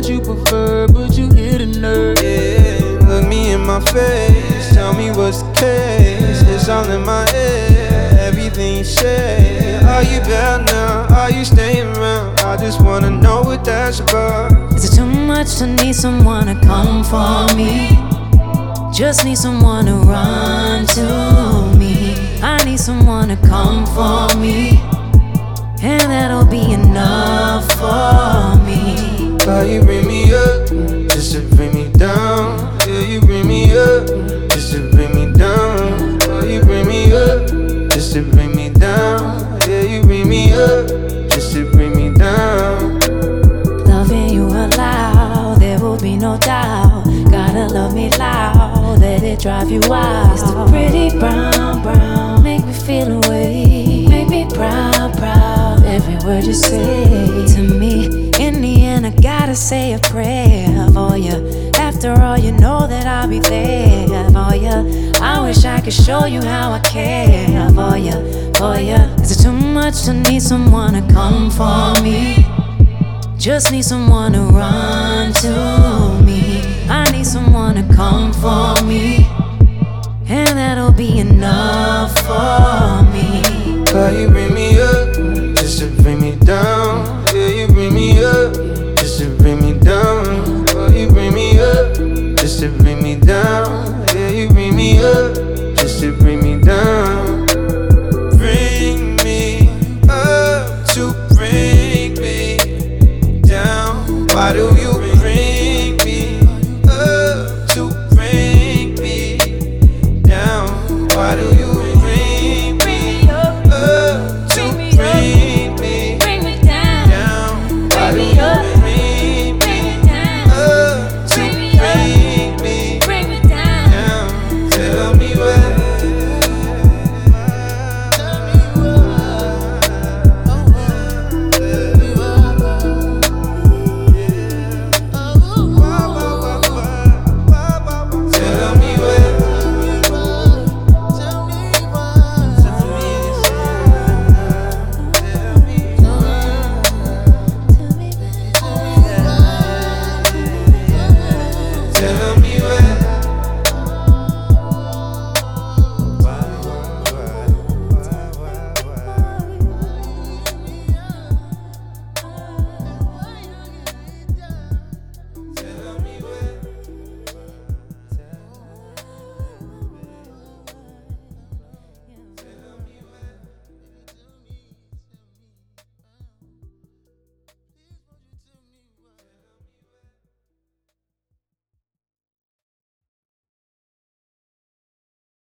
what you prefer, but you hit a nerve. Yeah, look me in my face, tell me what's the case. It's all in my head, everything you say. Are you better now? Are you staying around? I just wanna know what that's about. Is it too much to need someone to come for me? Just need someone to run to me. I need someone to come for me, and that'll be enough for me. Why you bring me up, just to bring me down? Yeah, you bring me up, just to bring me down. Why you bring me up, just to bring me down? Yeah, you bring me up, just to bring me down. Loving you aloud, there will be no doubt. Gotta love me loud, let it drive you wild. It's the pretty brown, brown, make me feel away. Make me proud, proud, every word you say to me. In the end, I gotta say a prayer for you. After all, you know that I'll be there for you. I wish I could show you how I care for you, for you. Is it too much to need someone to come for me? Just need someone to run to me. I need someone to come for me, and that'll be enough for me. Why you bring me up, just to bring me down? Yeah, you bring me up, just to bring me down. Why you bring me up, just to bring me down? Yeah, you bring me up, just to bring me down. Bring me up to bring me down. Why do you bring me up to bring me down? Why do you bring me up to bring me down? Why do you bring me up to bring me down? Tell me why.